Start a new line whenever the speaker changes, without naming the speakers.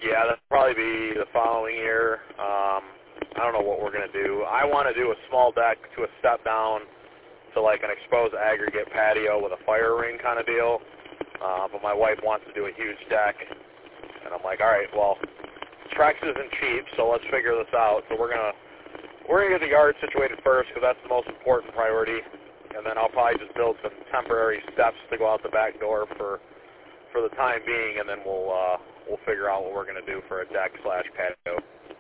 Yeah, that'll probably be the following year. I don't know what we're going to do. I want to do a small deck to a step down to like an exposed aggregate patio with a fire ring kind of deal. But my wife wants to do a huge deck. And I'm like, all right, well, Trex isn't cheap, so let's figure this out. So we're gonna get the yard situated first because that's the most important priority. And then I'll probably just build some temporary steps to go out the back door for the time being, and then we'll figure out what we're going to do for a deck/patio.